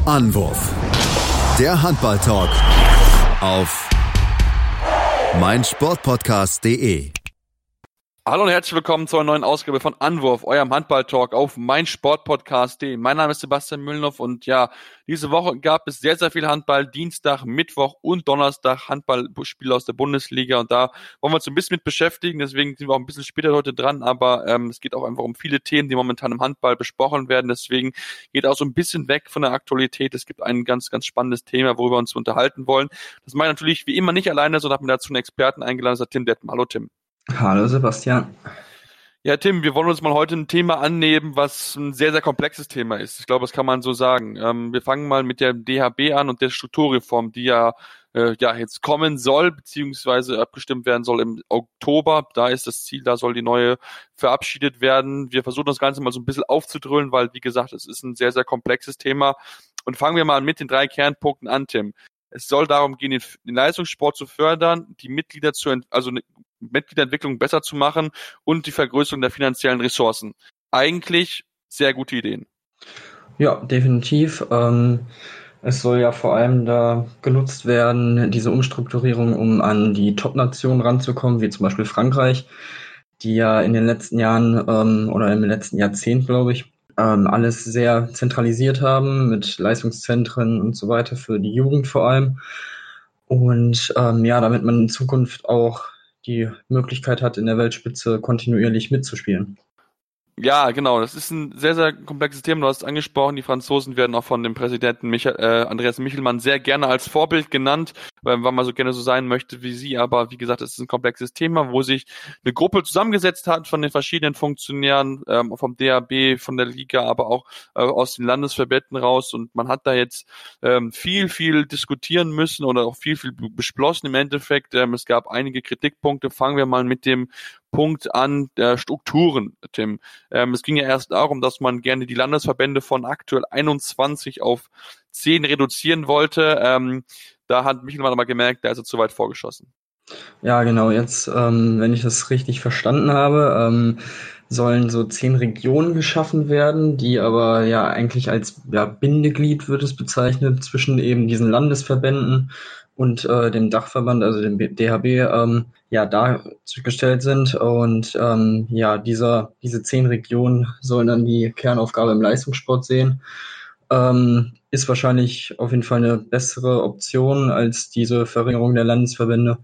Anwurf. Der Handball-Talk auf meinsportpodcast.de. Hallo und herzlich willkommen zu einer neuen Ausgabe von Anwurf, eurem Handball-Talk auf meinsportpodcast.de. Mein Name ist Sebastian Mühlenhoff und ja, diese Woche gab es sehr, sehr viel Handball. Dienstag, Mittwoch und Donnerstag Handballspiele aus der Bundesliga und da wollen wir uns ein bisschen mit beschäftigen. Deswegen sind wir auch ein bisschen später heute dran, aber es geht auch einfach um viele Themen, die momentan im Handball besprochen werden. Deswegen geht auch so ein bisschen weg von der Aktualität. Es gibt ein ganz, ganz spannendes Thema, worüber wir uns unterhalten wollen. Das mache ich natürlich wie immer nicht alleine, sondern habe mir dazu einen Experten eingeladen, das ist Tim Dettmann. Hallo Tim. Hallo Sebastian. Ja, Tim, wir wollen uns mal heute ein Thema annehmen, was ein sehr, sehr komplexes Thema ist. Ich glaube, das kann man so sagen. Wir fangen mal mit der DHB an und der Strukturreform, die jetzt kommen soll, beziehungsweise abgestimmt werden soll im Oktober. Da ist das Ziel, da soll die neue verabschiedet werden. Wir versuchen das Ganze mal so ein bisschen aufzudröhnen, weil, wie gesagt, es ist ein sehr, sehr komplexes Thema. Und fangen wir mal mit den 3 Kernpunkten an, Tim. Es soll darum gehen, den Leistungssport zu fördern, die Mitgliederentwicklung besser zu machen und die Vergrößerung der finanziellen Ressourcen. Eigentlich sehr gute Ideen. Ja, definitiv. Es soll ja vor allem da genutzt werden, diese Umstrukturierung, um an die Top-Nationen ranzukommen, wie zum Beispiel Frankreich, die ja in den letzten Jahren oder im letzten Jahrzehnt, glaube ich, alles sehr zentralisiert haben mit Leistungszentren und so weiter für die Jugend vor allem. Und damit man in Zukunft auch die Möglichkeit hat, in der Weltspitze kontinuierlich mitzuspielen. Ja, genau. Das ist ein sehr, sehr komplexes Thema. Du hast es angesprochen. Die Franzosen werden auch von dem Präsidenten Andreas Michelmann sehr gerne als Vorbild genannt, weil man so gerne so sein möchte wie sie. Aber wie gesagt, es ist ein komplexes Thema, wo sich eine Gruppe zusammengesetzt hat von den verschiedenen Funktionären, vom DHB, von der Liga, aber auch aus den Landesverbänden raus. Und man hat da jetzt viel diskutieren müssen oder auch viel beschlossen im Endeffekt. Es gab einige Kritikpunkte. Fangen wir mal mit dem Punkt an der Strukturen, Tim. Es ging ja erst darum, dass man gerne die Landesverbände von aktuell 21 auf 10 reduzieren wollte. Da hat Michelmann aber gemerkt, da ist er zu weit vorgeschossen. Ja, genau. Jetzt, wenn ich das richtig verstanden habe, sollen so 10 Regionen geschaffen werden, die aber ja eigentlich als Bindeglied wird es bezeichnet zwischen eben diesen Landesverbänden und dem Dachverband, also dem DHB, dargestellt sind. Und diese 10 Regionen sollen dann die Kernaufgabe im Leistungssport sehen. Ist wahrscheinlich auf jeden Fall eine bessere Option als diese Verringerung der Landesverbände,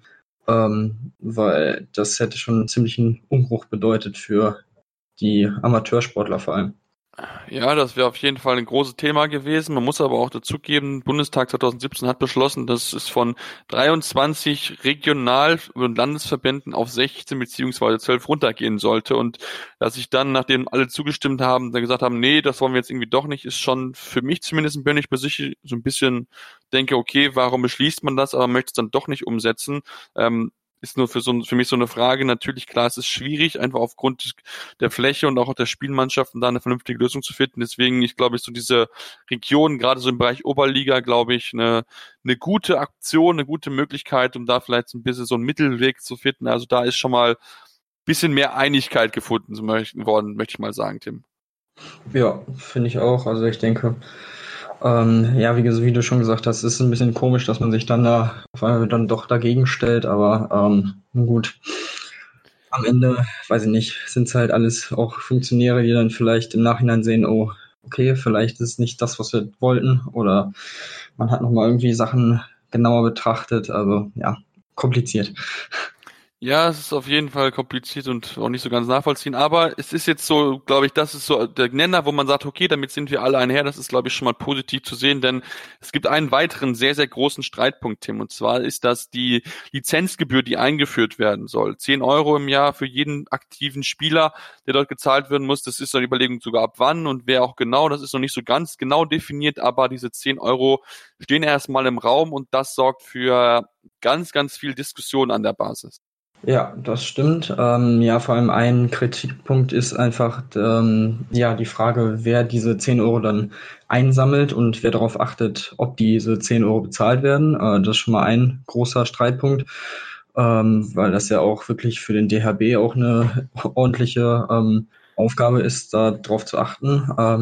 weil das hätte schon einen ziemlichen Umbruch bedeutet für die Amateursportler vor allem. Ja, das wäre auf jeden Fall ein großes Thema gewesen. Man muss aber auch dazugeben, Bundestag 2017 hat beschlossen, dass es von 23 Regional- und Landesverbänden auf 16 bzw. 12 runtergehen sollte. Und dass sich dann, nachdem alle zugestimmt haben, dann gesagt haben, nee, das wollen wir jetzt irgendwie doch nicht, ist schon für mich zumindest ein bisschen denke, okay, warum beschließt man das, aber möchte es dann doch nicht umsetzen. Ist nur für mich so eine Frage. Natürlich, klar, es ist schwierig, einfach aufgrund der Fläche und auch der Spielmannschaften da eine vernünftige Lösung zu finden. Deswegen, ich glaube, so diese Region, gerade so im Bereich Oberliga, glaube ich, eine gute Aktion, eine gute Möglichkeit, um da vielleicht ein bisschen so einen Mittelweg zu finden. Also da ist schon mal ein bisschen mehr Einigkeit gefunden worden, möchte ich mal sagen, Tim. Ja, finde ich auch. Also ich denke, wie du schon gesagt hast, ist ein bisschen komisch, dass man sich dann da auf einmal dann doch dagegen stellt, aber gut. Am Ende, weiß ich nicht, sind es halt alles auch Funktionäre, die dann vielleicht im Nachhinein sehen, oh, okay, vielleicht ist es nicht das, was wir wollten, oder man hat nochmal irgendwie Sachen genauer betrachtet, also ja, kompliziert. Ja, es ist auf jeden Fall kompliziert und auch nicht so ganz nachvollziehen, aber es ist jetzt so, glaube ich, das ist so der Nenner, wo man sagt, okay, damit sind wir alle einher, das ist, glaube ich, schon mal positiv zu sehen, denn es gibt einen weiteren sehr, sehr großen Streitpunkt, Tim, und zwar ist das die Lizenzgebühr, die eingeführt werden soll. 10 Euro im Jahr für jeden aktiven Spieler, der dort gezahlt werden muss, das ist eine Überlegung sogar ab wann und wer auch genau, das ist noch nicht so ganz genau definiert, aber diese 10 Euro stehen erstmal im Raum und das sorgt für ganz, ganz viel Diskussion an der Basis. Ja, das stimmt. Vor allem ein Kritikpunkt ist einfach die Frage, wer diese 10 Euro dann einsammelt und wer darauf achtet, ob diese 10 Euro bezahlt werden. Das ist schon mal ein großer Streitpunkt, weil das ja auch wirklich für den DHB auch eine ordentliche Aufgabe ist, da drauf zu achten.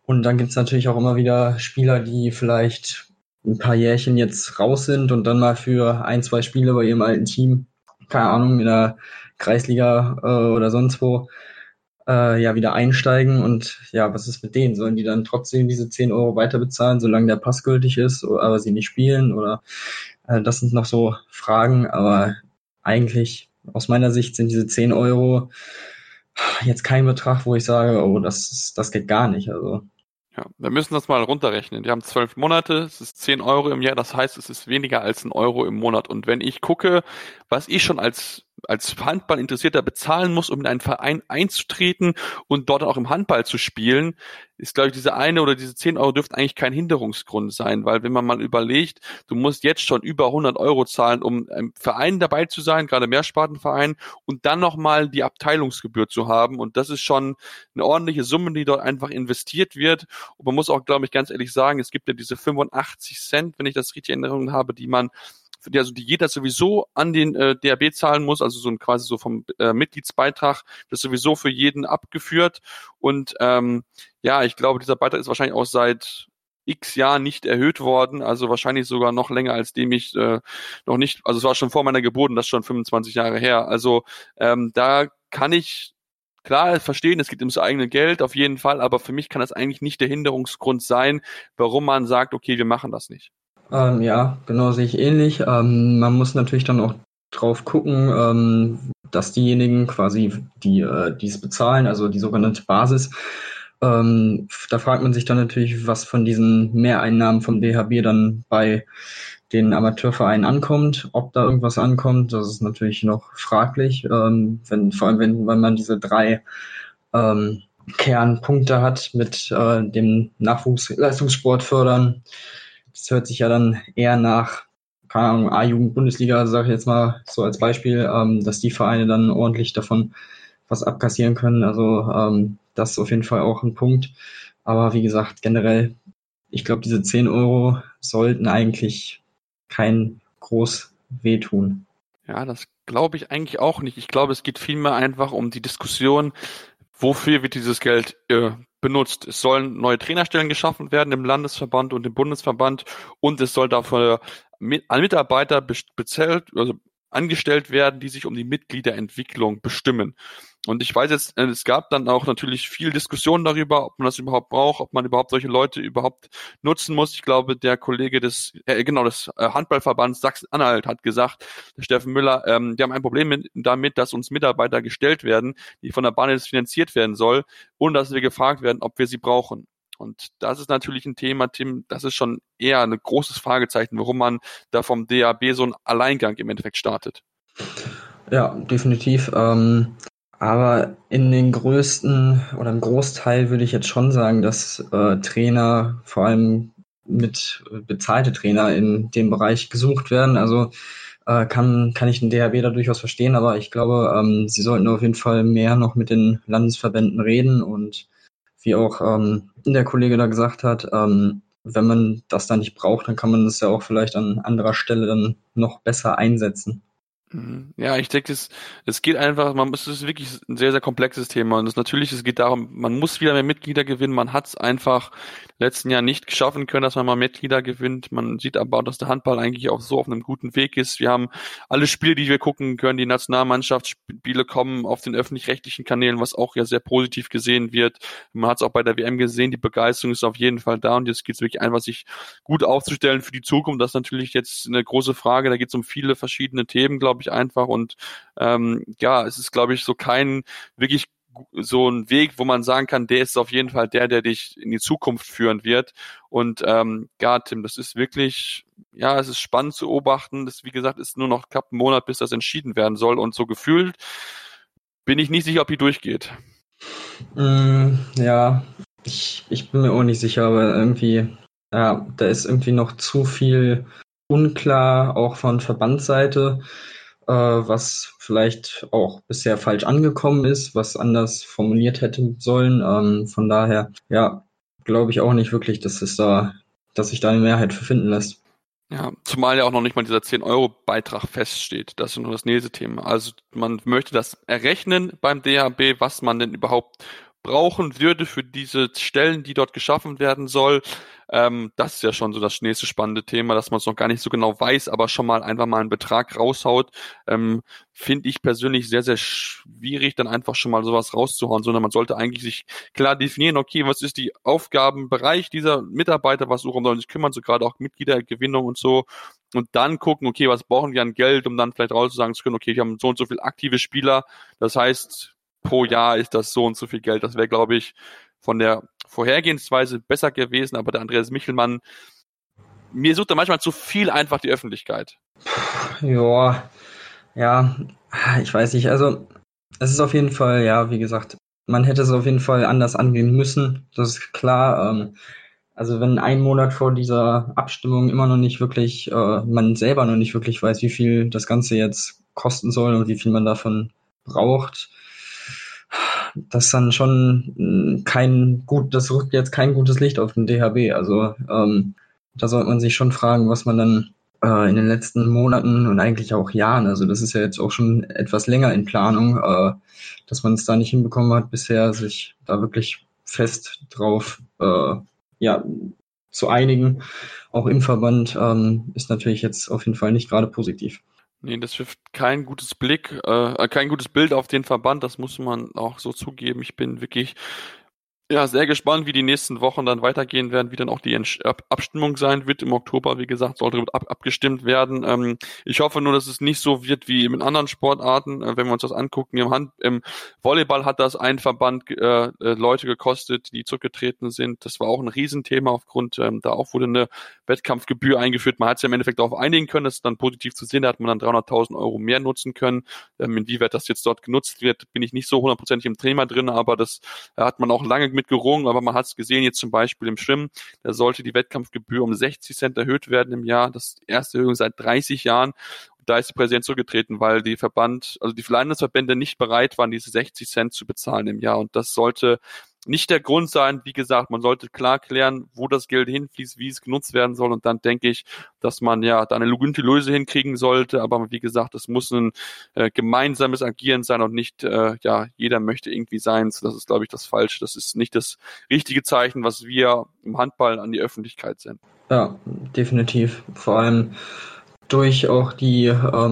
Und dann gibt's natürlich auch immer wieder Spieler, die vielleicht ein paar Jährchen jetzt raus sind und dann mal für 1, 2 Spiele bei ihrem alten Team, keine Ahnung, in der Kreisliga oder sonst wo, ja, wieder einsteigen. Und ja, was ist mit denen? Sollen die dann trotzdem diese 10 Euro weiter bezahlen, solange der Pass gültig ist, aber sie nicht spielen? Oder das sind noch so Fragen, aber eigentlich aus meiner Sicht sind diese 10 Euro jetzt kein Betrag, wo ich sage, oh, das geht gar nicht. Also Ja, wir müssen das mal runterrechnen. Wir haben 12 Monate, es ist 10 Euro im Jahr, das heißt, es ist weniger als 1 Euro im Monat. Und wenn ich gucke, was ich schon als Handballinteressierter bezahlen muss, um in einen Verein einzutreten und dort auch im Handball zu spielen, ist, glaube ich, diese eine oder diese 10 Euro dürften eigentlich kein Hinderungsgrund sein, weil wenn man mal überlegt, du musst jetzt schon über 100 Euro zahlen, um im Verein dabei zu sein, gerade Mehrspartenverein, und dann nochmal die Abteilungsgebühr zu haben. Und das ist schon eine ordentliche Summe, die dort einfach investiert wird. Und man muss auch, glaube ich, ganz ehrlich sagen, es gibt ja diese 85 Cent, wenn ich das richtig in Erinnerung habe, die jeder sowieso an den DAB zahlen muss, also so ein quasi so vom Mitgliedsbeitrag, das ist sowieso für jeden abgeführt. Und ja, ich glaube, dieser Beitrag ist wahrscheinlich auch seit X Jahren nicht erhöht worden, also wahrscheinlich sogar noch länger, als dem ich noch nicht, also es war schon vor meiner Geburt und das ist schon 25 Jahre her. Also da kann ich klar verstehen, es geht ums eigene Geld, auf jeden Fall, aber für mich kann das eigentlich nicht der Hinderungsgrund sein, warum man sagt, okay, wir machen das nicht. ja, genau, sehe ich ähnlich. Man muss natürlich dann auch drauf gucken, dass diejenigen quasi, die es bezahlen, also die sogenannte Basis, da fragt man sich dann natürlich, was von diesen Mehreinnahmen vom DHB dann bei den Amateurvereinen ankommt, ob da irgendwas ankommt, das ist natürlich noch fraglich, vor allem wenn man diese 3 Kernpunkte hat mit dem Nachwuchsleistungssport fördern. Das hört sich ja dann eher nach, keine Ahnung, A-Jugend-Bundesliga, sage ich jetzt mal so als Beispiel, dass die Vereine dann ordentlich davon was abkassieren können. Also das ist auf jeden Fall auch ein Punkt. Aber wie gesagt, generell, ich glaube, diese 10 Euro sollten eigentlich kein groß wehtun. Ja, das glaube ich eigentlich auch nicht. Ich glaube, es geht vielmehr einfach um die Diskussion, wofür wird dieses Geld benutzt. Es sollen neue Trainerstellen geschaffen werden im Landesverband und im Bundesverband und es soll dafür an Mitarbeiter bezahlt, also angestellt werden, die sich um die Mitgliederentwicklung bestimmen. Und ich weiß jetzt, es gab dann auch natürlich viel Diskussion darüber, ob man das überhaupt braucht, ob man überhaupt solche Leute überhaupt nutzen muss. Ich glaube, der Kollege des Handballverbands Sachsen-Anhalt hat gesagt, der Steffen Müller, wir haben ein Problem damit, dass uns Mitarbeiter gestellt werden, die von der Bahn jetzt finanziert werden soll, ohne dass wir gefragt werden, ob wir sie brauchen. Und das ist natürlich ein Thema, Tim, das ist schon eher ein großes Fragezeichen, warum man da vom DAB so einen Alleingang im Endeffekt startet. Ja, definitiv. Aber in den größten oder im Großteil würde ich jetzt schon sagen, dass Trainer, vor allem bezahlte Trainer in dem Bereich gesucht werden. Also kann ich den DHB da durchaus verstehen, aber ich glaube, sie sollten auf jeden Fall mehr noch mit den Landesverbänden reden und wie auch der Kollege da gesagt hat, wenn man das da nicht braucht, dann kann man das ja auch vielleicht an anderer Stelle dann noch besser einsetzen. Ja, ich denke, es geht einfach, es ist wirklich ein sehr, sehr komplexes Thema und es geht darum, man muss wieder mehr Mitglieder gewinnen, man hat es einfach letzten Jahr nicht geschaffen können, dass man mal Mitglieder gewinnt, man sieht aber, dass der Handball eigentlich auch so auf einem guten Weg ist, wir haben alle Spiele, die wir gucken können, die Nationalmannschaftsspiele kommen auf den öffentlich-rechtlichen Kanälen, was auch ja sehr positiv gesehen wird, man hat es auch bei der WM gesehen, die Begeisterung ist auf jeden Fall da und jetzt geht es wirklich einfach, sich gut aufzustellen für die Zukunft, das ist natürlich jetzt eine große Frage, da geht es um viele verschiedene Themen, glaube ich, einfach und ja, es ist, glaube ich, so kein wirklich so ein Weg, wo man sagen kann, der ist auf jeden Fall der dich in die Zukunft führen wird und ja, Tim, das ist wirklich, ja, es ist spannend zu beobachten, das, wie gesagt, ist nur noch knapp ein Monat, bis das entschieden werden soll und so gefühlt bin ich nicht sicher, ob die durchgeht. Ja, ich bin mir auch nicht sicher, aber irgendwie, ja, da ist irgendwie noch zu viel unklar, auch von Verbandsseite, was vielleicht auch bisher falsch angekommen ist, was anders formuliert hätte sollen. Von daher, ja, glaube ich auch nicht wirklich, dass sich da eine Mehrheit für finden lässt. Ja, zumal ja auch noch nicht mal dieser 10-Euro-Beitrag feststeht. Das ist nur das nächste Thema. Also man möchte das errechnen beim DHB, was man denn überhaupt brauchen würde für diese Stellen, die dort geschaffen werden soll. Das ist ja schon so das nächste spannende Thema, dass man es noch gar nicht so genau weiß, aber schon mal einfach mal einen Betrag raushaut. Finde ich persönlich sehr, sehr schwierig, dann einfach schon mal sowas rauszuhauen, sondern man sollte eigentlich sich klar definieren, okay, was ist die Aufgabenbereich dieser Mitarbeiter, worum sollen sich kümmern, so gerade auch Mitgliedergewinnung und so. Und dann gucken, okay, was brauchen wir an Geld, um dann vielleicht rauszusagen zu können, okay, wir haben so und so viele aktive Spieler. Das heißt, pro Jahr ist das so und so viel Geld. Das wäre, glaube ich, von der Vorhergehensweise besser gewesen. Aber der Andreas Michelmann, mir sucht er manchmal zu viel einfach die Öffentlichkeit. Ja, ich weiß nicht. Also es ist auf jeden Fall, ja, wie gesagt, man hätte es auf jeden Fall anders angehen müssen. Das ist klar. Also wenn ein Monat vor dieser Abstimmung immer noch nicht wirklich, man selber noch nicht wirklich weiß, wie viel das Ganze jetzt kosten soll und wie viel man davon braucht, das ist dann schon das rückt jetzt kein gutes Licht auf den DHB. Also da sollte man sich schon fragen, was man dann in den letzten Monaten und eigentlich auch Jahren, also das ist ja jetzt auch schon etwas länger in Planung, dass man es da nicht hinbekommen hat, bisher sich da wirklich fest drauf zu einigen, auch im Verband, ist natürlich jetzt auf jeden Fall nicht gerade positiv. Nee, das wirft kein gutes Bild auf den Verband, das muss man auch so zugeben. Ich bin wirklich sehr gespannt, wie die nächsten Wochen dann weitergehen werden, wie dann auch die Abstimmung sein wird. Im Oktober, wie gesagt, soll darüber abgestimmt werden. Ich hoffe nur, dass es nicht so wird wie in anderen Sportarten. Wenn wir uns das angucken, im Volleyball hat das ein Verband Leute gekostet, die zurückgetreten sind. Das war auch ein Riesenthema aufgrund, da auch wurde eine Wettkampfgebühr eingeführt. Man hat sich im Endeffekt darauf einigen können, das ist dann positiv zu sehen. Da hat man dann 300.000 Euro mehr nutzen können. Inwieweit das jetzt dort genutzt wird, bin ich nicht so hundertprozentig im Thema drin, aber das hat man auch lange mit gerungen, aber man hat es gesehen, jetzt zum Beispiel im Schwimmen, da sollte die Wettkampfgebühr um 60 Cent erhöht werden im Jahr, das erste Erhöhung seit 30 Jahren. Und da ist der Präsident zurückgetreten, weil die Landesverbände nicht bereit waren, diese 60 Cent zu bezahlen im Jahr. Und das sollte nicht der Grund sein. Wie gesagt, man sollte klar klären, wo das Geld hinfließt, wie es genutzt werden soll. Und dann denke ich, dass man da eine gute Lösung hinkriegen sollte. Aber wie gesagt, es muss ein gemeinsames Agieren sein und nicht, jeder möchte irgendwie sein. Das ist, glaube ich, das Falsche. Das ist nicht das richtige Zeichen, was wir im Handball an die Öffentlichkeit senden. Ja, definitiv. Vor allem durch auch die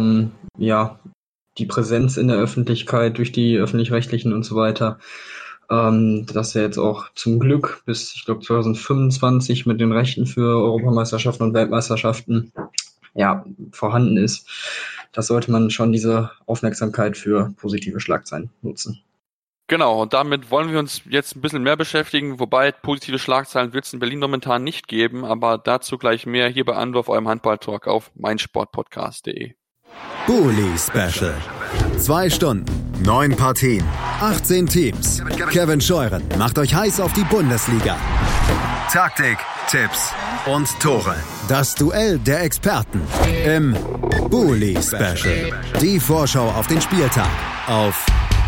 Präsenz in der Öffentlichkeit, durch die Öffentlich-Rechtlichen und so weiter, dass er jetzt auch zum Glück bis, ich glaube, 2025 mit den Rechten für Europameisterschaften und Weltmeisterschaften vorhanden ist. Das sollte man schon diese Aufmerksamkeit für positive Schlagzeilen nutzen. Genau, und damit wollen wir uns jetzt ein bisschen mehr beschäftigen, wobei positive Schlagzeilen wird es in Berlin momentan nicht geben, aber dazu gleich mehr hier bei Anwurf, eurem Handball-Talk auf meinsportpodcast.de. Bully Special. 2 Stunden, 9 Partien, 18 Teams. Kevin Scheuren macht euch heiß auf die Bundesliga. Taktik, Tipps und Tore. Das Duell der Experten im Bully Special. Die Vorschau auf den Spieltag auf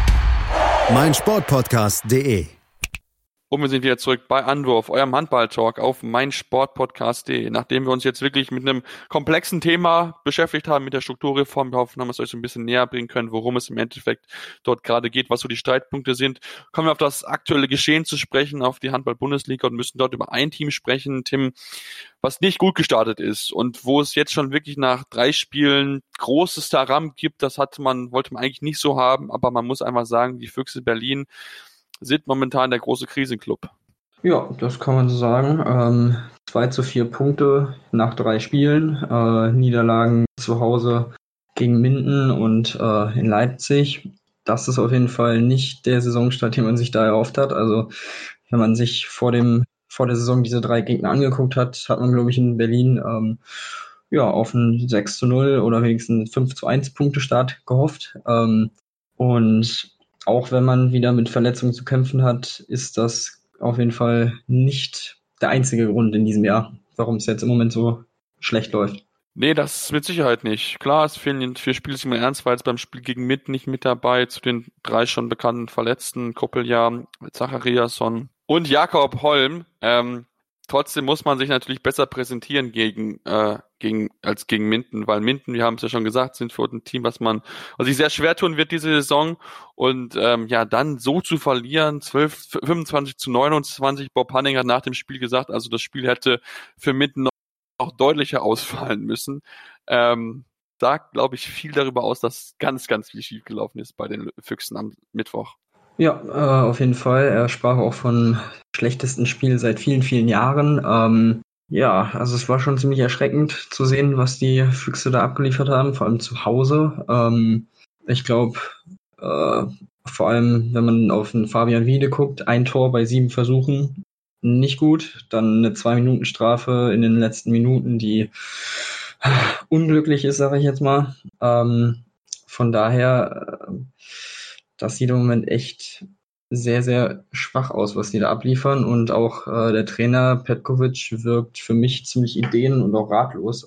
meinsportpodcast.de. Und wir sind wieder zurück bei Anwurf, eurem Handball-Talk auf meinsportpodcast.de. Nachdem wir uns jetzt wirklich mit einem komplexen Thema beschäftigt haben, mit der Strukturreform, wir hoffen, haben wir es euch so ein bisschen näher bringen können, worum es im Endeffekt dort gerade geht, was so die Streitpunkte sind. Kommen wir auf das aktuelle Geschehen zu sprechen, auf die Handball-Bundesliga und müssen dort über ein Team sprechen, Tim, was nicht gut gestartet ist und wo es jetzt schon wirklich nach 3 Spielen großes Taram gibt. Das wollte man eigentlich nicht so haben, aber man muss einfach sagen, die Füchse Berlin sind momentan der große Krisenclub. Ja, das kann man so sagen. 2-4 Punkte nach 3 Spielen. Niederlagen zu Hause gegen Minden und in Leipzig. Das ist auf jeden Fall nicht der Saisonstart, den man sich da erhofft hat. Also wenn man sich vor der Saison diese 3 Gegner angeguckt hat, hat man, glaube ich, in Berlin auf einen 6-0 oder wenigstens 5-1 Punktestart gehofft. Und auch wenn man wieder mit Verletzungen zu kämpfen hat, ist das auf jeden Fall nicht der einzige Grund in diesem Jahr, warum es jetzt im Moment so schlecht läuft. Nee, das mit Sicherheit nicht. Klar, es fehlen 4 Spiele, Simon Ernst war jetzt beim Spiel gegen Mitt nicht mit dabei, zu den 3 schon bekannten Verletzten, Koppeljahr, Zachariasson und Jakob Holm. Trotzdem muss man sich natürlich besser präsentieren als gegen Minden, weil Minden, wir haben es ja schon gesagt, sind für uns ein Team, was sich sehr schwer tun wird diese Saison. Und dann so zu verlieren, 25-29, Bob Hanning hat nach dem Spiel gesagt, also das Spiel hätte für Minden noch deutlicher ausfallen müssen. Sagt, glaube ich, viel darüber aus, dass ganz, ganz viel schiefgelaufen ist bei den Füchsen am Mittwoch. Ja, auf jeden Fall. Er sprach auch von schlechtesten Spiel seit vielen, vielen Jahren. Also es war schon ziemlich erschreckend zu sehen, was die Füchse da abgeliefert haben, vor allem zu Hause. Ich glaube, vor allem, wenn man auf den Fabian Wiede guckt, 1 Tor bei 7 Versuchen, nicht gut. Dann eine 2-Minuten-Strafe in den letzten Minuten, die unglücklich ist, sage ich jetzt mal. Von daher, das sieht im Moment echt sehr, sehr schwach aus, was die da abliefern. Und auch der Trainer Petkovic wirkt für mich ziemlich ideen- und auch ratlos.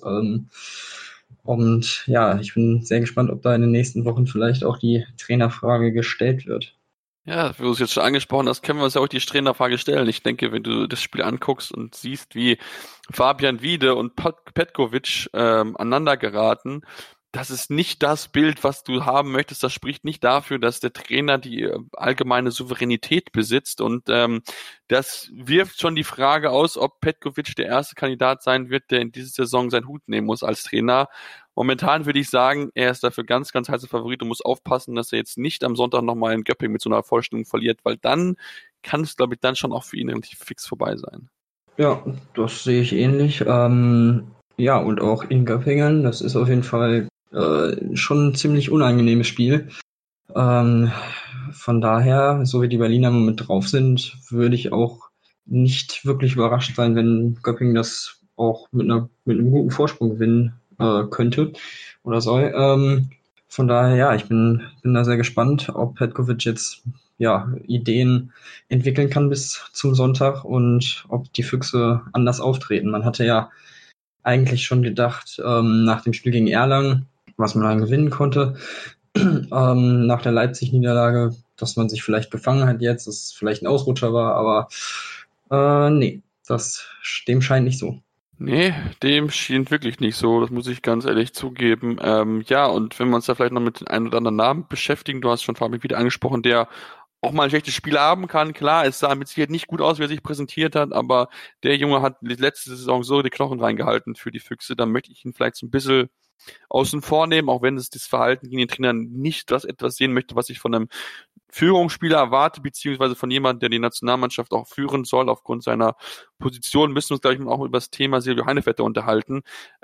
Ich bin sehr gespannt, ob da in den nächsten Wochen vielleicht auch die Trainerfrage gestellt wird. Ja, wie du es jetzt schon angesprochen hast, können wir uns ja auch die Trainerfrage stellen. Ich denke, wenn du das Spiel anguckst und siehst, wie Fabian Wiede und Petkovic aneinander geraten, das ist nicht das Bild, was du haben möchtest. Das spricht nicht dafür, dass der Trainer die allgemeine Souveränität besitzt. Und das wirft schon die Frage aus, ob Petkovic der erste Kandidat sein wird, der in dieser Saison seinen Hut nehmen muss als Trainer. Momentan würde ich sagen, er ist dafür ganz, ganz heißer Favorit und muss aufpassen, dass er jetzt nicht am Sonntag nochmal in Göppingen mit so einer Vollstellung verliert, weil dann kann es, glaube ich, dann schon auch für ihn relativ fix vorbei sein. Ja, das sehe ich ähnlich. Und auch in Göppingen, das ist auf jeden Fall schon ein ziemlich unangenehmes Spiel. Von daher, so wie die Berliner mit drauf sind, würde ich auch nicht wirklich überrascht sein, wenn Göppingen das auch mit einem guten Vorsprung gewinnen könnte oder soll. Von daher, ich bin da sehr gespannt, ob Petkovic jetzt Ideen entwickeln kann bis zum Sonntag und ob die Füchse anders auftreten. Man hatte ja eigentlich schon gedacht, nach dem Spiel gegen Erlangen, was man dann gewinnen konnte, nach der Leipzig-Niederlage, dass man sich vielleicht gefangen hat jetzt, dass es vielleicht ein Ausrutscher war, aber nee, dem scheint nicht so. Nee, dem schien wirklich nicht so, das muss ich ganz ehrlich zugeben. Und wenn wir uns da vielleicht noch mit den ein oder anderen Namen beschäftigen, du hast schon Fabian wieder angesprochen, der auch mal ein schlechtes Spiel haben kann. Klar, es sah mit Sicherheit nicht gut aus, wie er sich präsentiert hat, aber der Junge hat die letzte Saison so die Knochen reingehalten für die Füchse. Da möchte ich ihn vielleicht so ein bisschen außen vor nehmen, auch wenn es das Verhalten gegen den Trainer nicht etwas sehen möchte, was ich von einem Führungsspieler erwarte, beziehungsweise von jemandem, der die Nationalmannschaft auch führen soll. Aufgrund seiner Position müssen wir uns gleich auch über das Thema Silvio Heinevetter unterhalten.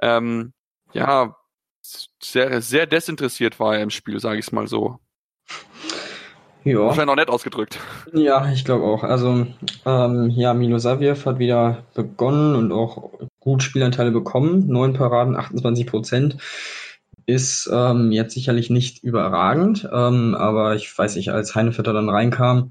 Sehr, sehr desinteressiert war er im Spiel, sage ich es mal so. Ja. Wahrscheinlich noch nett ausgedrückt. Ja, ich glaube auch. Also, Milosavljev hat wieder begonnen und auch gut Spielanteile bekommen. 9 Paraden, 28%. Ist jetzt sicherlich nicht überragend, aber ich weiß nicht, als Heinevetter dann reinkam,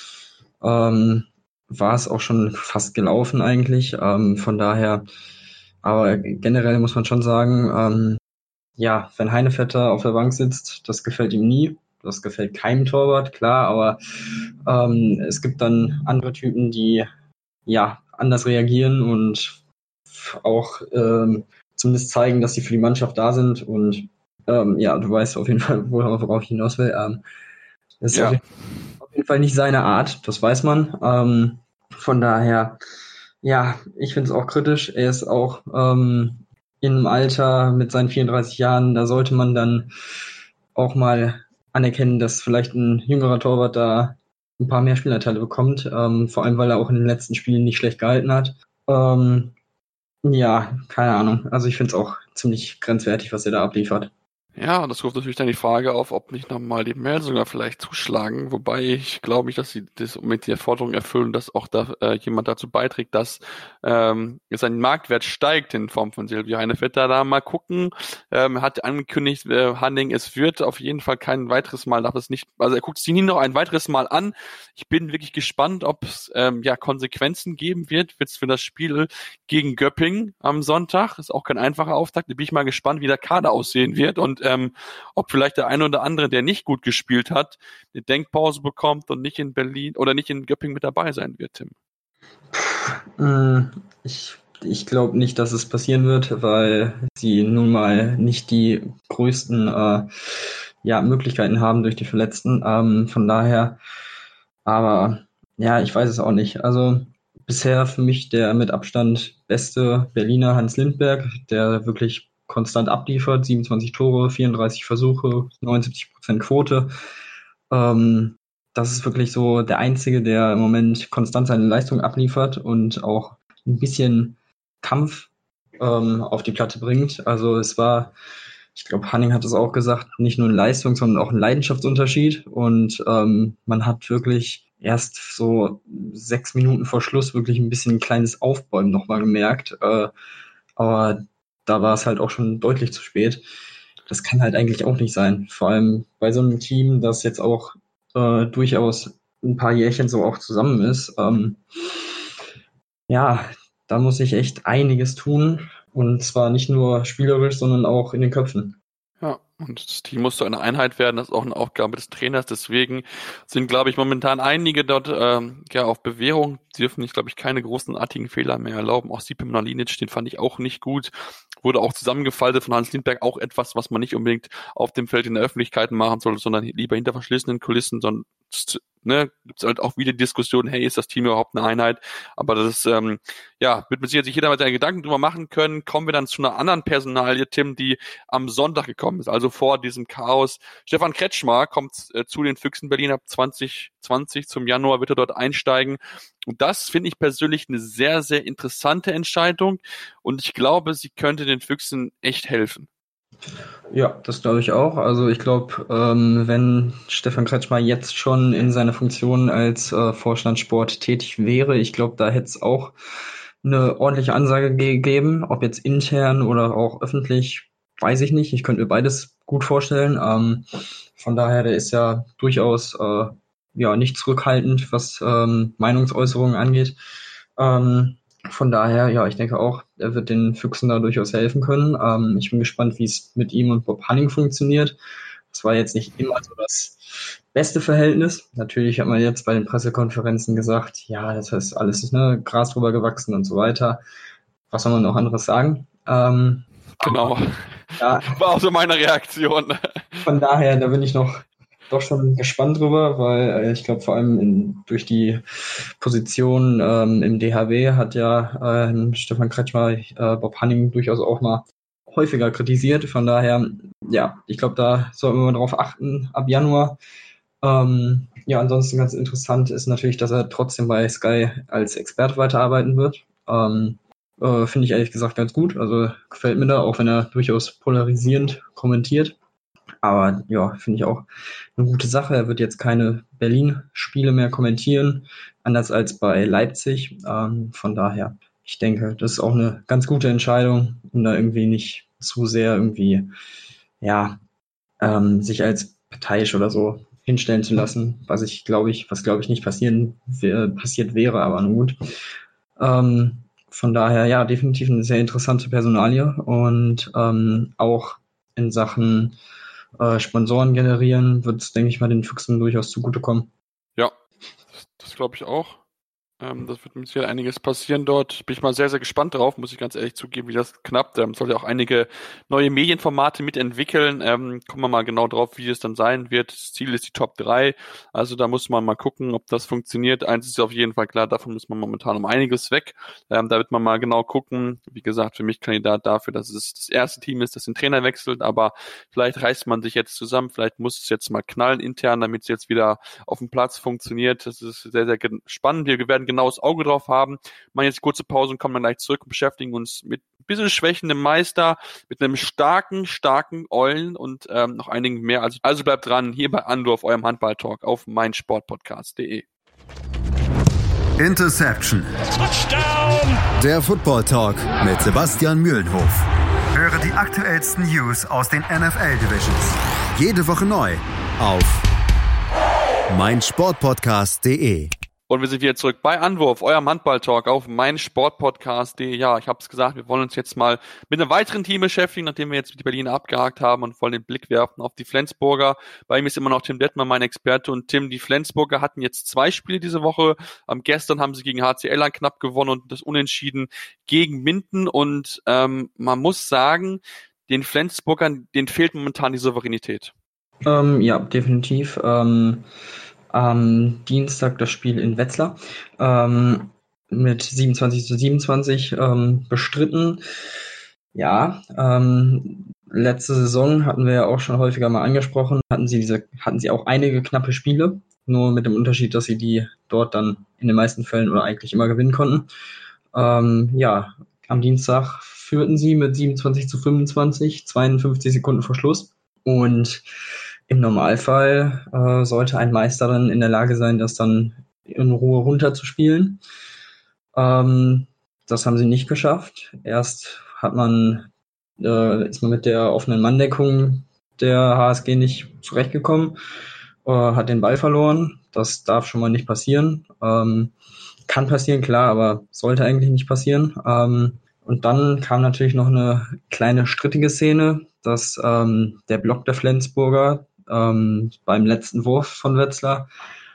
war es auch schon fast gelaufen eigentlich. Von daher, aber generell muss man schon sagen, wenn Heinevetter auf der Bank sitzt, das gefällt ihm nie. Das gefällt keinem Torwart, klar, aber es gibt dann andere Typen, die anders reagieren und auch zumindest zeigen, dass sie für die Mannschaft da sind. Und du weißt auf jeden Fall, worauf ich hinaus will. Das ist auf jeden Fall nicht seine Art, das weiß man. Von daher, ich finde es auch kritisch. Er ist auch im Alter mit seinen 34 Jahren, da sollte man dann auch mal anerkennen, dass vielleicht ein jüngerer Torwart da ein paar mehr Spielanteile bekommt, vor allem weil er auch in den letzten Spielen nicht schlecht gehalten hat. Keine Ahnung. Also ich finde es auch ziemlich grenzwertig, was er da abliefert. Ja, das ruft natürlich dann die Frage auf, ob nicht nochmal die Melsunger vielleicht zuschlagen, wobei ich glaube nicht, dass sie das mit der Forderung erfüllen, dass auch da jemand dazu beiträgt, dass sein Marktwert steigt in Form von Silvio Heinevetter. Da mal gucken, hat angekündigt, Hanning, es wird auf jeden Fall kein weiteres Mal, er guckt sich nie noch ein weiteres Mal an. Ich bin wirklich gespannt, ob es Konsequenzen geben wird für das Spiel gegen Göppingen am Sonntag. Ist auch kein einfacher Auftakt. Da bin ich mal gespannt, wie der Kader aussehen wird und ob vielleicht der eine oder andere, der nicht gut gespielt hat, eine Denkpause bekommt und nicht in Berlin oder nicht in Göppingen mit dabei sein wird, Tim. Ich glaube nicht, dass es passieren wird, weil sie nun mal nicht die größten Möglichkeiten haben durch die Verletzten. Von daher, aber ja, ich weiß es auch nicht. Also bisher für mich der mit Abstand beste Berliner Hans Lindberg, der wirklich konstant abliefert, 27 Tore, 34 Versuche, 79% Quote. Das ist wirklich so der Einzige, der im Moment konstant seine Leistung abliefert und auch ein bisschen Kampf auf die Platte bringt. Also es war, ich glaube, Hanning hat es auch gesagt, nicht nur ein Leistung, sondern auch ein Leidenschaftsunterschied. Und man hat wirklich erst so 6 Minuten vor Schluss wirklich ein bisschen ein kleines Aufbäumen nochmal gemerkt. Aber da war es halt auch schon deutlich zu spät. Das kann halt eigentlich auch nicht sein. Vor allem bei so einem Team, das jetzt auch durchaus ein paar Jährchen so auch zusammen ist. Da muss ich echt einiges tun. Und zwar nicht nur spielerisch, sondern auch in den Köpfen. Ja, und das Team muss zu einer Einheit werden. Das ist auch eine Aufgabe des Trainers. Deswegen sind, glaube ich, momentan einige dort auf Bewährung. Sie dürfen sich, glaube ich, keine großenartigen Fehler mehr erlauben. Auch Stipe Mladinic, den fand ich auch nicht gut. Wurde auch zusammengefaltet von Hans Lindberg. Auch etwas, was man nicht unbedingt auf dem Feld in der Öffentlichkeit machen sollte, sondern lieber hinter verschlissenen Kulissen. Sonst gibt es halt auch wieder Diskussionen, hey, ist das Team überhaupt eine Einheit? Aber das wird mit Sicherheit sich jeder mal seine Gedanken drüber machen können. Kommen wir dann zu einer anderen Personalie, Tim, die am Sonntag gekommen ist, also vor diesem Chaos. Stefan Kretschmer kommt zu den Füchsen Berlin ab 2020. Zum Januar wird er dort einsteigen. Und das finde ich persönlich eine sehr, sehr interessante Entscheidung. Und ich glaube, sie könnte den Füchsen echt helfen. Ja, das glaube ich auch. Also ich glaube, wenn Stefan Kretschmer jetzt schon in seiner Funktion als Vorstand Sport tätig wäre, ich glaube, da hätte es auch eine ordentliche Ansage gegeben, ob jetzt intern oder auch öffentlich, weiß ich nicht. Ich könnte mir beides gut vorstellen. Von daher, der ist ja durchaus nicht zurückhaltend, was Meinungsäußerungen angeht. Von daher, ja, ich denke auch, er wird den Füchsen da durchaus helfen können. Ich bin gespannt, wie es mit ihm und Bob Hanning funktioniert. Das war jetzt nicht immer so das beste Verhältnis. Natürlich hat man jetzt bei den Pressekonferenzen gesagt, ja, das ist alles Gras drüber gewachsen und so weiter. Was soll man noch anderes sagen? Genau. Ja, war auch so meine Reaktion. Von daher, da bin ich doch schon gespannt drüber, weil ich glaube, vor allem durch die Position im DHW hat ja Stefan Kretschmer Bob Hanning durchaus auch mal häufiger kritisiert. Von daher, ja, ich glaube, da sollten wir mal drauf achten ab Januar. Ansonsten ganz interessant ist natürlich, dass er trotzdem bei Sky als Experte weiterarbeiten wird. Finde ich ehrlich gesagt ganz gut. Also gefällt mir da, auch wenn er durchaus polarisierend kommentiert. Aber ja, finde ich auch eine gute Sache. Er wird jetzt keine Berlin-Spiele mehr kommentieren, anders als bei Leipzig. Von daher, ich denke, das ist auch eine ganz gute Entscheidung, um da irgendwie nicht zu sehr sich als parteiisch oder so hinstellen zu lassen, was glaube ich nicht passiert wäre, aber nun gut. Von daher, ja, definitiv eine sehr interessante Personalie und auch in Sachen Sponsoren generieren, wird es, denke ich mal, den Füchsen durchaus zugutekommen. Ja, das glaube ich auch. Das wird mit Sicherheit einiges passieren dort. Bin ich mal sehr, sehr gespannt drauf, muss ich ganz ehrlich zugeben, wie das knappt. Soll ja auch einige neue Medienformate mitentwickeln. Kommen wir mal genau drauf, wie es dann sein wird. Das Ziel ist die Top 3. Also da muss man mal gucken, ob das funktioniert. Eins ist auf jeden Fall klar, davon muss man momentan um einiges weg. Da wird man mal genau gucken. Wie gesagt, für mich Kandidat dafür, dass es das erste Team ist, das den Trainer wechselt. Aber vielleicht reißt man sich jetzt zusammen. Vielleicht muss es jetzt mal knallen intern, damit es jetzt wieder auf dem Platz funktioniert. Das ist sehr, sehr spannend. Wir werden genaues Auge drauf haben. Machen jetzt kurze Pause und kommen dann gleich zurück und beschäftigen uns mit ein bisschen schwächendem Meister, mit einem starken Eulen und noch einigen mehr. Also bleibt dran, hier bei Andorf, eurem Handball-Talk auf meinsportpodcast.de. Interception. Touchdown. Der Football Talk mit Sebastian Mühlenhof. Höre die aktuellsten News aus den NFL-Divisions. Jede Woche neu auf meinsportpodcast.de. Und wir sind wieder zurück bei Anwurf, eurem Handball-Talk auf meinsportpodcast.de. Ja, ich habe es gesagt, wir wollen uns jetzt mal mit einem weiteren Team beschäftigen, nachdem wir jetzt die Berliner abgehakt haben und wollen den Blick werfen auf die Flensburger. Bei ihm ist immer noch Tim Detmer, mein Experte. Und Tim, die Flensburger hatten jetzt 2 Spiele diese Woche. Gestern haben sie gegen HCL knapp gewonnen und das Unentschieden gegen Minden. Und man muss sagen, den Flensburgern, denen fehlt momentan die Souveränität. Ja, definitiv. Am Dienstag das Spiel in Wetzlar mit 27-27 bestritten. Ja, letzte Saison hatten wir ja auch schon häufiger mal angesprochen, hatten sie auch einige knappe Spiele, nur mit dem Unterschied, dass sie die dort dann in den meisten Fällen oder eigentlich immer gewinnen konnten. Ja, am Dienstag führten sie mit 27-25, 52 Sekunden vor Schluss. Und im Normalfall sollte ein Meister dann in der Lage sein, das dann in Ruhe runterzuspielen. Das haben sie nicht geschafft. Erst ist man mit der offenen Manndeckung der HSG nicht zurechtgekommen, hat den Ball verloren. Das darf schon mal nicht passieren. Kann passieren, klar, aber sollte eigentlich nicht passieren. Und dann kam natürlich noch eine kleine strittige Szene, dass der Block der Flensburger beim letzten Wurf von Wetzlar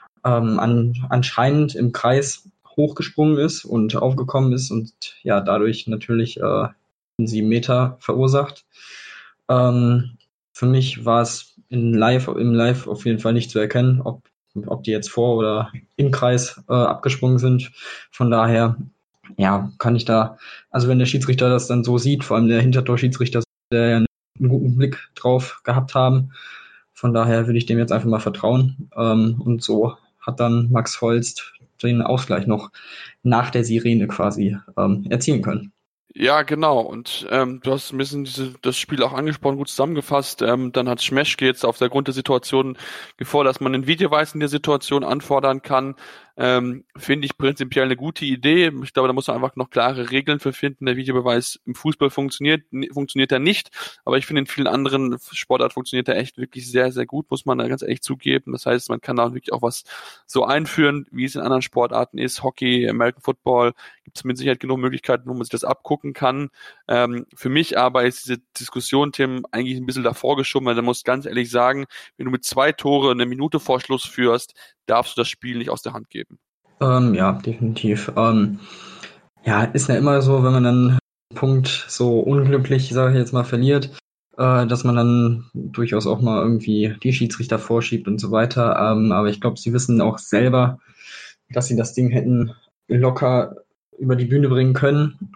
anscheinend im Kreis hochgesprungen ist und aufgekommen ist und ja dadurch natürlich 7 Meter verursacht. Für mich war es im Live auf jeden Fall nicht zu erkennen, ob die jetzt vor oder im Kreis abgesprungen sind. Von daher ja, kann ich da, also wenn der Schiedsrichter das dann so sieht, vor allem der Hintertorschiedsrichter, der ja einen guten Blick drauf gehabt haben, von daher würde ich dem jetzt einfach mal vertrauen. Und so hat dann Max Holst den Ausgleich noch nach der Sirene quasi erzielen können. Ja, genau. Und du hast ein bisschen das Spiel auch angesprochen, gut zusammengefasst. Dann hat Schmeschke jetzt auf der Grund der Situation gefordert, dass man einen Videobeweis in der Situation anfordern kann. Finde ich prinzipiell eine gute Idee. Ich glaube, da muss man einfach noch klare Regeln für finden. Der Videobeweis im Fußball funktioniert er nicht, aber ich finde, in vielen anderen Sportarten funktioniert er echt wirklich sehr, sehr gut, muss man da ganz ehrlich zugeben. Das heißt, man kann da wirklich auch was so einführen, wie es in anderen Sportarten ist. Hockey, American Football, gibt es mit Sicherheit genug Möglichkeiten, wo man sich das abgucken kann. Für mich aber ist diese Diskussion, Tim, eigentlich ein bisschen davor geschoben, weil du musst ganz ehrlich sagen, wenn du mit 2 Tore eine Minute vor Schluss führst, darfst du das Spiel nicht aus der Hand geben. Ja, definitiv. Ja, ist ja immer so, wenn man dann einen Punkt so unglücklich, sage ich jetzt mal, verliert, dass man dann durchaus auch mal irgendwie die Schiedsrichter vorschiebt und so weiter. Aber ich glaube, sie wissen auch selber, dass sie das Ding hätten locker über die Bühne bringen können.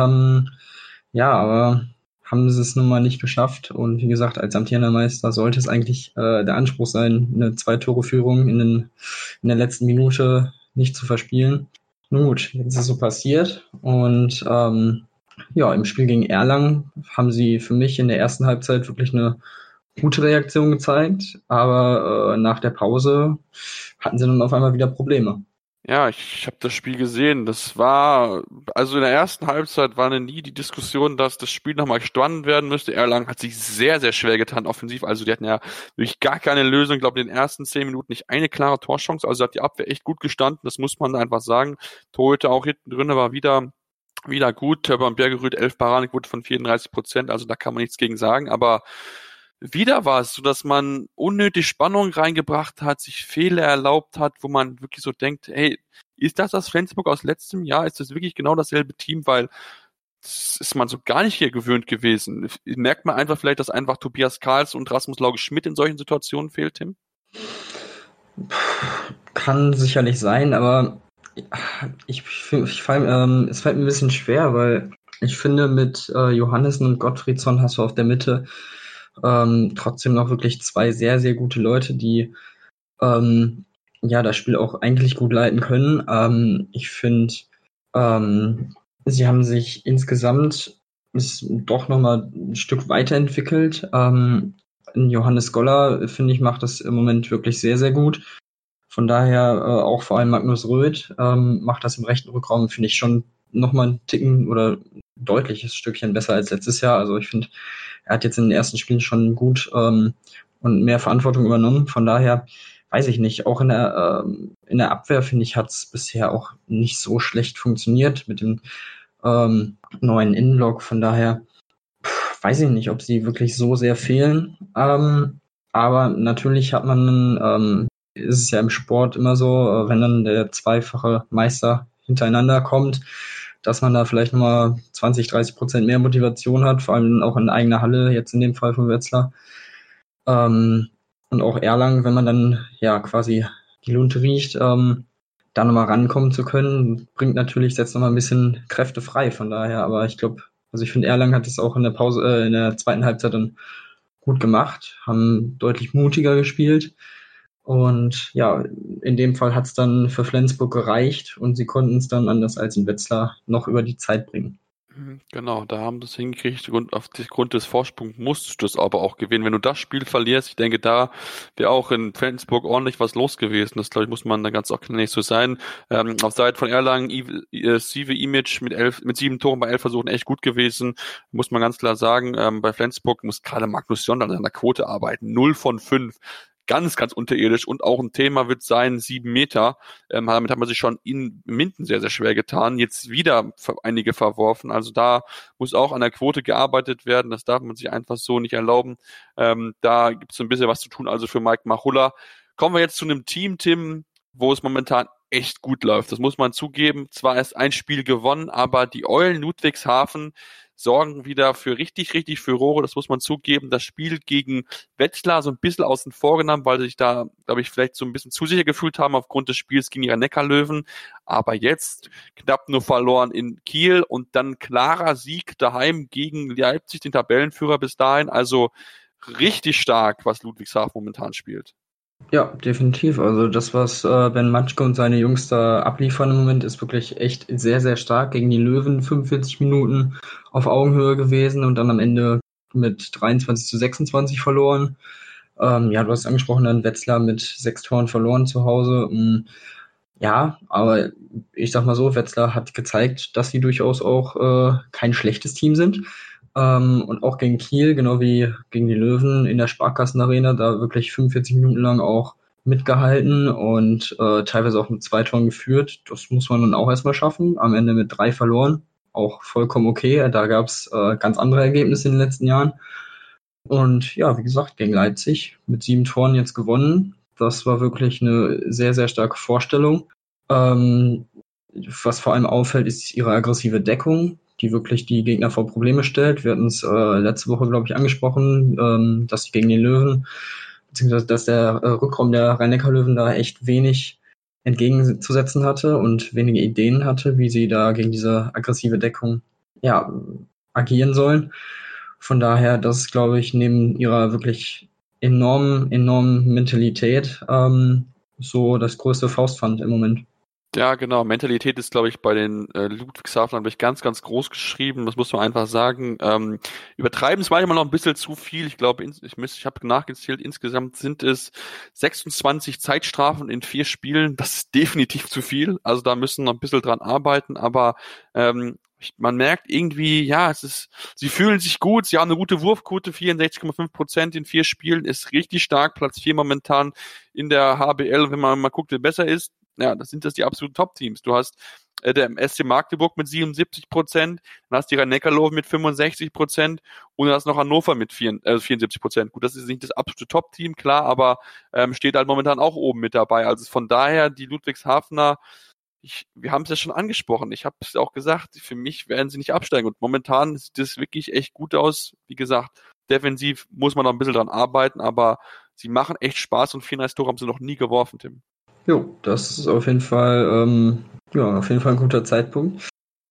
Ja, aber haben sie es nun mal nicht geschafft. Und wie gesagt, als amtierender Meister sollte es eigentlich der Anspruch sein, eine 2-Tore-Führung in der letzten Minute nicht zu verspielen. Nun gut, jetzt ist es so passiert. Und ja, im Spiel gegen Erlangen haben sie für mich in der ersten Halbzeit wirklich eine gute Reaktion gezeigt. Aber nach der Pause hatten sie dann auf einmal wieder Probleme. Ja, ich habe das Spiel gesehen. Das war, also in der ersten Halbzeit war nie die Diskussion, dass das Spiel nochmal gestanden werden müsste. Erlangen hat sich sehr, sehr schwer getan offensiv. Also die hatten ja wirklich gar keine Lösung. Ich glaube, in den ersten 10 Minuten nicht eine klare Torchance. Also hat die Abwehr echt gut gestanden. Das muss man einfach sagen. Torhüter auch hinten drin war wieder gut. Beim Bergerud 11 Paradenquote von 34%. Also da kann man nichts gegen sagen. Aber wieder war es so, dass man unnötig Spannung reingebracht hat, sich Fehler erlaubt hat, wo man wirklich so denkt, hey, ist das Flensburg aus letztem Jahr? Ist das wirklich genau dasselbe Team? Weil das ist man so gar nicht hier gewöhnt gewesen. Merkt man einfach vielleicht, dass einfach Tobias Karls und Rasmus Lauge-Schmidt in solchen Situationen fehlt, Tim? Kann sicherlich sein, aber es fällt mir ein bisschen schwer, weil ich finde, mit Johannessen und Gottfriedsson hast du auf der Mitte trotzdem noch wirklich 2 sehr, sehr gute Leute, die ja das Spiel auch eigentlich gut leiten können. Ich finde, sie haben sich insgesamt doch nochmal ein Stück weiterentwickelt. Johannes Goller, finde ich, macht das im Moment wirklich sehr, sehr gut. Von daher auch vor allem Magnus Röth macht das im rechten Rückraum, finde ich, schon nochmal einen Ticken oder ein deutliches Stückchen besser als letztes Jahr. Also ich finde, er hat jetzt in den ersten Spielen schon gut und mehr Verantwortung übernommen. Von daher weiß ich nicht, auch in der Abwehr, finde ich, hat es bisher auch nicht so schlecht funktioniert mit dem neuen Innenblock. Von daher weiß ich nicht, ob sie wirklich so sehr fehlen. Aber natürlich ist es ja im Sport immer so, wenn dann der zweifache Meister hintereinander kommt, dass man da vielleicht nochmal 20-30% mehr Motivation hat, vor allem auch in eigener Halle, jetzt in dem Fall von Wetzlar. Und auch Erlangen, wenn man dann ja quasi die Lunte riecht, da nochmal rankommen zu können, setzt nochmal ein bisschen Kräfte frei. Von daher, aber ich finde, Erlangen hat es auch in der zweiten Halbzeit dann gut gemacht, haben deutlich mutiger gespielt. Und ja, in dem Fall hat es dann für Flensburg gereicht und sie konnten es dann anders als in Wetzlar noch über die Zeit bringen. Genau, da haben sie es hingekriegt und aufgrund des Vorsprungs musst du es aber auch gewinnen. Wenn du das Spiel verlierst, ich denke, da wäre auch in Flensburg ordentlich was los gewesen. Das, glaube ich, muss man da ganz auch nicht so sein. Auf Seite von Erlangen, Sive Imic mit 7 Toren bei 11 Versuchen echt gut gewesen, muss man ganz klar sagen. Bei Flensburg muss gerade Magnus Jondal an der Quote arbeiten. 0 von 5. Ganz, ganz unterirdisch und auch ein Thema wird sein, 7 Meter. Damit hat man sich schon in Minden sehr, sehr schwer getan. Jetzt wieder einige verworfen. Also da muss auch an der Quote gearbeitet werden. Das darf man sich einfach so nicht erlauben. Da gibt es ein bisschen was zu tun, also für Mike Machulla. Kommen wir jetzt zu einem Team, Tim, wo es momentan echt gut läuft. Das muss man zugeben. Zwar ist ein Spiel gewonnen, aber die Eulen Ludwigshafen sorgen wieder für richtig, richtig Furore, das muss man zugeben. Das Spiel gegen Wetzlar so ein bisschen außen vor genommen, weil sie sich da, glaube ich, vielleicht so ein bisschen zu sicher gefühlt haben aufgrund des Spiels gegen ihre Neckarlöwen. Aber jetzt knapp nur verloren in Kiel und dann klarer Sieg daheim gegen Leipzig, den Tabellenführer bis dahin. Also richtig stark, was Ludwigshafen momentan spielt. Ja, definitiv. Also das, was Ben Matschke und seine Jungs da abliefern im Moment, ist wirklich echt sehr, sehr stark. Gegen die Löwen 45 Minuten auf Augenhöhe gewesen und dann am Ende mit 23-26 verloren. Ja, du hast angesprochen, dann Wetzlar mit 6 Toren verloren zu Hause. Ja, aber ich sag mal so, Wetzlar hat gezeigt, dass sie durchaus auch kein schlechtes Team sind. Und auch gegen Kiel, genau wie gegen die Löwen in der Sparkassenarena, da wirklich 45 Minuten lang auch mitgehalten und teilweise auch mit 2 Toren geführt. Das muss man dann auch erstmal schaffen. Am Ende mit 3 verloren. Auch vollkommen okay. Da gab es ganz andere Ergebnisse in den letzten Jahren. Und ja, wie gesagt, gegen Leipzig mit 7 Toren jetzt gewonnen. Das war wirklich eine sehr, sehr starke Vorstellung. Was vor allem auffällt, ist ihre aggressive Deckung, die wirklich die Gegner vor Probleme stellt. Wir hatten es letzte Woche, glaube ich, angesprochen, dass sie gegen den Löwen, beziehungsweise dass der Rückraum der Rhein-Neckar-Löwen da echt wenig entgegenzusetzen hatte und wenige Ideen hatte, wie sie da gegen diese aggressive Deckung agieren sollen. Von daher, das ist, glaube ich, neben ihrer wirklich enormen Mentalität so das größte Faustpfand im Moment. Ja, genau. Mentalität ist, glaube ich, bei den Ludwigshafenern ganz, ganz groß geschrieben. Das muss man einfach sagen. Übertreiben es manchmal noch ein bisschen zu viel. Ich glaube, ich habe nachgezählt, insgesamt sind es 26 Zeitstrafen in 4 Spielen. Das ist definitiv zu viel. Also da müssen noch ein bisschen dran arbeiten. Aber man merkt irgendwie, ja, sie fühlen sich gut. Sie haben eine gute Wurfquote, 64,5% in 4 Spielen. Ist richtig stark. Platz 4 momentan in der HBL. Wenn man mal guckt, wer besser ist. Ja, das die absoluten Top-Teams. Du hast der SC Magdeburg mit 77%, dann hast du die Rhein-Neckar-Löwen mit 65% und dann hast du noch Hannover mit 74%. Gut, das ist nicht das absolute Top-Team, klar, aber steht halt momentan auch oben mit dabei. Also von daher, die Ludwigshafener, wir haben es ja schon angesprochen, ich habe es auch gesagt, für mich werden sie nicht absteigen und momentan sieht das wirklich echt gut aus. Wie gesagt, defensiv muss man noch ein bisschen dran arbeiten, aber sie machen echt Spaß und 4 nice Tore haben sie noch nie geworfen, Tim. Jo, das ist auf jeden Fall ein guter Zeitpunkt.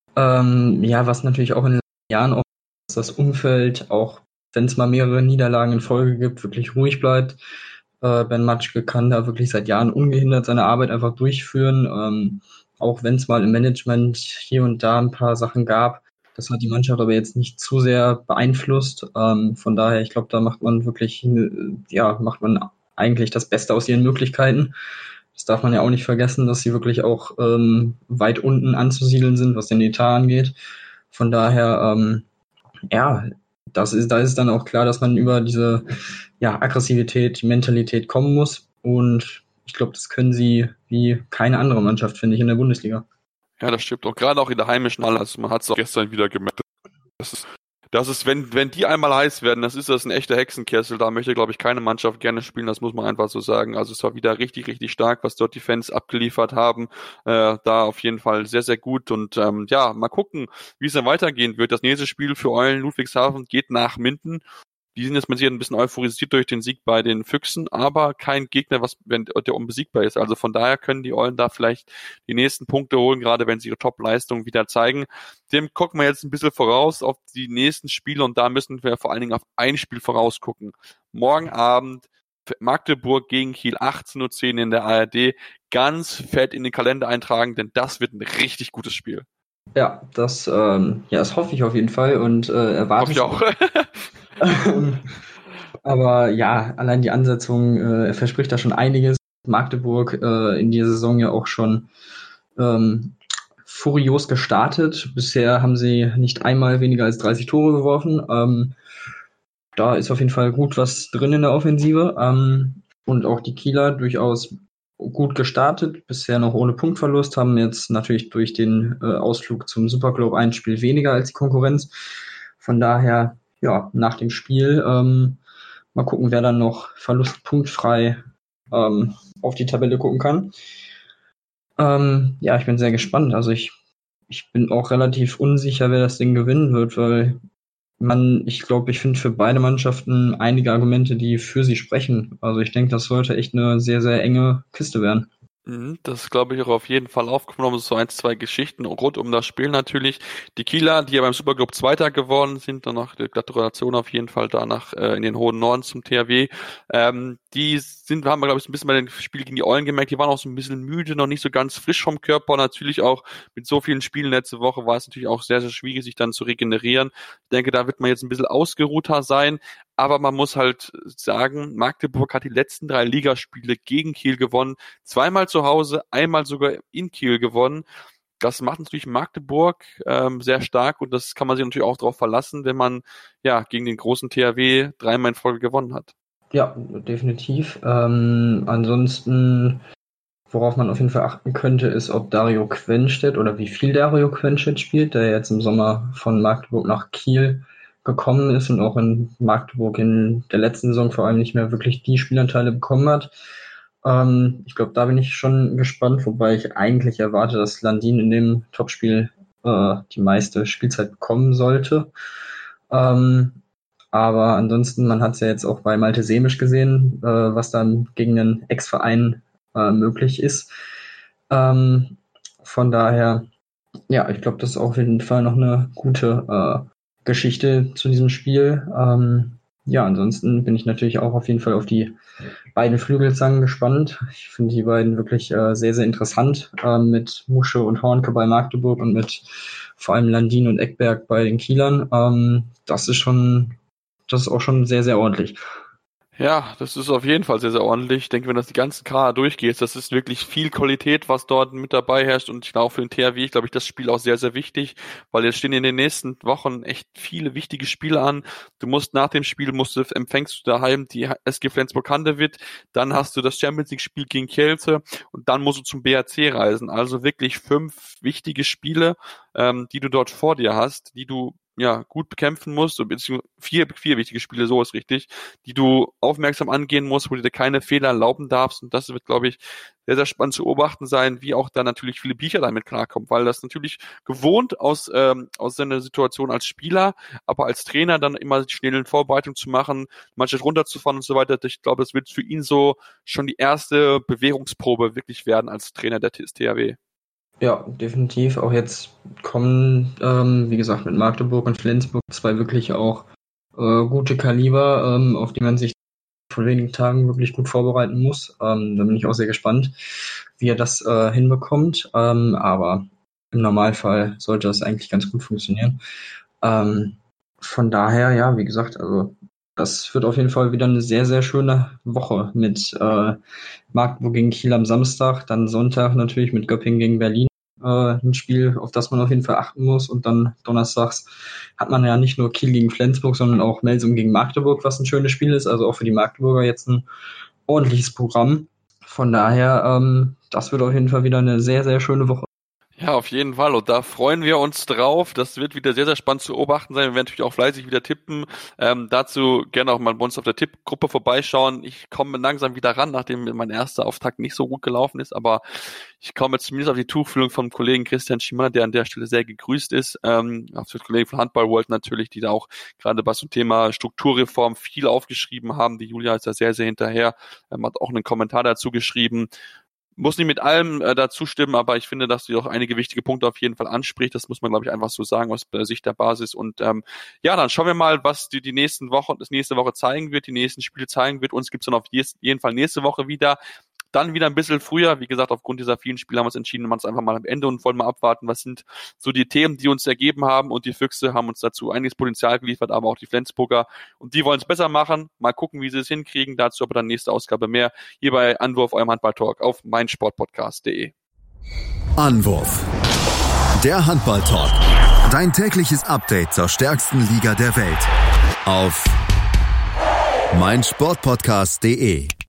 Was natürlich auch in den Jahren auch ist, das Umfeld, auch wenn es mal mehrere Niederlagen in Folge gibt, wirklich ruhig bleibt. Ben Matschke kann da wirklich seit Jahren ungehindert seine Arbeit einfach durchführen. Auch wenn es mal im Management hier und da ein paar Sachen gab. Das hat die Mannschaft aber jetzt nicht zu sehr beeinflusst. Von daher, ich glaube, da macht man eigentlich das Beste aus ihren Möglichkeiten. Das darf man ja auch nicht vergessen, dass sie wirklich auch weit unten anzusiedeln sind, was den Etat angeht. Von daher, da ist dann auch klar, dass man über diese Aggressivität, Mentalität kommen muss. Und Ich glaube, das können sie wie keine andere Mannschaft, finde ich, in der Bundesliga. Ja, das stimmt. Und gerade auch in der heimischen Halle, also man hat es auch gestern wieder gemerkt. Das ist, wenn die einmal heiß werden, das ein echter Hexenkessel. Da möchte, glaube ich, keine Mannschaft gerne spielen. Das muss man einfach so sagen. Also es war wieder richtig, richtig stark, was dort die Fans abgeliefert haben. Da auf jeden Fall sehr, sehr gut. Und mal gucken, wie es dann weitergehen wird. Das nächste Spiel für Eulen Ludwigshafen geht nach Minden. Die sind jetzt mit Sicherheit ein bisschen euphorisiert durch den Sieg bei den Füchsen, aber kein Gegner, der unbesiegbar ist. Also von daher können die Eulen da vielleicht die nächsten Punkte holen, gerade wenn sie ihre Top-Leistung wieder zeigen. Dem gucken wir jetzt ein bisschen voraus auf die nächsten Spiele und da müssen wir vor allen Dingen auf ein Spiel vorausgucken. Morgen Abend Magdeburg gegen Kiel, 18:10 Uhr in der ARD. Ganz fett in den Kalender eintragen, denn das wird ein richtig gutes Spiel. Ja, das hoffe ich auf jeden Fall und erwarte ich auch. Aber ja, allein die Ansetzung verspricht da schon einiges. Magdeburg in dieser Saison ja auch schon furios gestartet. Bisher haben sie nicht einmal weniger als 30 Tore geworfen. Da ist auf jeden Fall gut was drin in der Offensive. Und auch die Kieler durchaus gut gestartet, bisher noch ohne Punktverlust, haben jetzt natürlich durch den Ausflug zum Superglobe ein Spiel weniger als die Konkurrenz. Von daher, ja, nach dem Spiel mal gucken, wer dann noch verlustpunktfrei auf die Tabelle gucken kann. Ich bin sehr gespannt. Also ich bin auch relativ unsicher, wer das Ding gewinnen wird, weil ich finde für beide Mannschaften einige Argumente, die für sie sprechen. Also ich denke, das sollte echt eine sehr, sehr enge Kiste werden. Das glaube ich auch auf jeden Fall aufgenommen. So 1, 2 Geschichten rund um das Spiel natürlich. Die Kieler, die ja beim Superglobe Zweiter geworden sind, dann noch die Gratulation auf jeden Fall danach in den hohen Norden zum THW. Haben wir, glaube ich, ein bisschen bei den Spielen gegen die Eulen gemerkt, die waren auch so ein bisschen müde, noch nicht so ganz frisch vom Körper. Natürlich auch mit so vielen Spielen letzte Woche war es natürlich auch sehr, sehr schwierig, sich dann zu regenerieren. Ich denke, da wird man jetzt ein bisschen ausgeruhter sein. Aber man muss halt sagen, Magdeburg hat die letzten 3 Ligaspiele gegen Kiel gewonnen. 2-mal zu Hause, einmal sogar in Kiel gewonnen. Das macht natürlich Magdeburg sehr stark und das kann man sich natürlich auch darauf verlassen, wenn man gegen den großen THW 3-mal in Folge gewonnen hat. Ja, definitiv. Ansonsten, worauf man auf jeden Fall achten könnte, ist, ob Dario Quenstedt oder wie viel Dario Quenstedt spielt, der jetzt im Sommer von Magdeburg nach Kiel gekommen ist und auch in Magdeburg in der letzten Saison vor allem nicht mehr wirklich die Spielanteile bekommen hat. Ich glaube, da bin ich schon gespannt, wobei ich eigentlich erwarte, dass Landin in dem Topspiel die meiste Spielzeit bekommen sollte. Aber ansonsten, man hat es ja jetzt auch bei Malte Semisch gesehen, was dann gegen einen Ex-Verein möglich ist. Von daher, ja, ich glaube, das ist auf jeden Fall noch eine gute Geschichte zu diesem Spiel. Ansonsten bin ich natürlich auch auf jeden Fall auf die beiden Flügelzangen gespannt. Ich finde die beiden wirklich sehr, sehr interessant mit Musche und Hornke bei Magdeburg und mit vor allem Landin und Eckberg bei den Kielern. Das ist auch schon sehr, sehr ordentlich. Ja, das ist auf jeden Fall sehr, sehr ordentlich. Ich denke, wenn das die ganzen Kader durchgeht, das ist wirklich viel Qualität, was dort mit dabei herrscht. Und ich glaube, auch für den THW, glaube ich, das Spiel auch sehr, sehr wichtig, weil jetzt stehen in den nächsten Wochen echt viele wichtige Spiele an. Nach dem Spiel empfängst du daheim die SG Flensburg-Handewitt, dann hast du das Champions-League-Spiel gegen Kielce und dann musst du zum BRC reisen. Also wirklich 5 wichtige Spiele, die du dort vor dir hast, die du gut bekämpfen musst, beziehungsweise 4 wichtige Spiele, so ist richtig, die du aufmerksam angehen musst, wo du dir keine Fehler erlauben darfst und das wird, glaube ich, sehr, sehr spannend zu beobachten sein, wie auch da natürlich viele Bücher damit klarkommen, weil das natürlich gewohnt aus seiner Situation als Spieler, aber als Trainer dann immer die schnellen Vorbereitungen zu machen, Mannschaft runterzufahren und so weiter, ich glaube, das wird für ihn so schon die erste Bewährungsprobe wirklich werden als Trainer des THW. Ja, definitiv. Auch jetzt kommen, wie gesagt, mit Magdeburg und Flensburg 2 wirklich auch gute Kaliber, auf die man sich vor wenigen Tagen wirklich gut vorbereiten muss. Da bin ich auch sehr gespannt, wie er das hinbekommt. Aber im Normalfall sollte das eigentlich ganz gut funktionieren. Von daher, ja, wie gesagt, also das wird auf jeden Fall wieder eine sehr, sehr schöne Woche mit Magdeburg gegen Kiel am Samstag, dann Sonntag natürlich mit Göppingen gegen Berlin. Ein Spiel, auf das man auf jeden Fall achten muss. Und dann donnerstags hat man ja nicht nur Kiel gegen Flensburg, sondern auch Melsung gegen Magdeburg, was ein schönes Spiel ist. Also auch für die Magdeburger jetzt ein ordentliches Programm. Von daher, das wird auf jeden Fall wieder eine sehr, sehr schöne Woche. Ja, auf jeden Fall. Und da freuen wir uns drauf. Das wird wieder sehr, sehr spannend zu beobachten sein. Wir werden natürlich auch fleißig wieder tippen. Dazu gerne auch mal bei uns auf der Tippgruppe vorbeischauen. Ich komme langsam wieder ran, nachdem mein erster Auftakt nicht so gut gelaufen ist. Aber ich komme jetzt zumindest auf die Tuchfühlung vom Kollegen Christian Schiemann, der an der Stelle sehr gegrüßt ist. Auf die Kollegen von Handball World natürlich, die da auch gerade bei so einem Thema Strukturreform viel aufgeschrieben haben. Die Julia ist da sehr, sehr hinterher. Hat auch einen Kommentar dazu geschrieben. Muss nicht mit allem dazu stimmen, aber ich finde, dass sie auch einige wichtige Punkte auf jeden Fall anspricht. Das muss man, glaube ich, einfach so sagen aus Sicht der Basis. Und dann schauen wir mal, was die nächste Woche zeigen wird, die nächsten Spiele zeigen wird. Uns gibt's dann auf jeden Fall nächste Woche wieder. Dann wieder ein bisschen früher. Wie gesagt, aufgrund dieser vielen Spiele haben wir uns entschieden, wir uns einfach mal am Ende und wollen mal abwarten, was sind so die Themen, die uns ergeben haben. Und die Füchse haben uns dazu einiges Potenzial geliefert, aber auch die Flensburger. Und die wollen es besser machen. Mal gucken, wie sie es hinkriegen. Dazu aber dann nächste Ausgabe mehr. Hier bei Anwurf, eurem Handball-Talk auf meinsportpodcast.de. Anwurf. Der Handball-Talk. Dein tägliches Update zur stärksten Liga der Welt. Auf meinsportpodcast.de.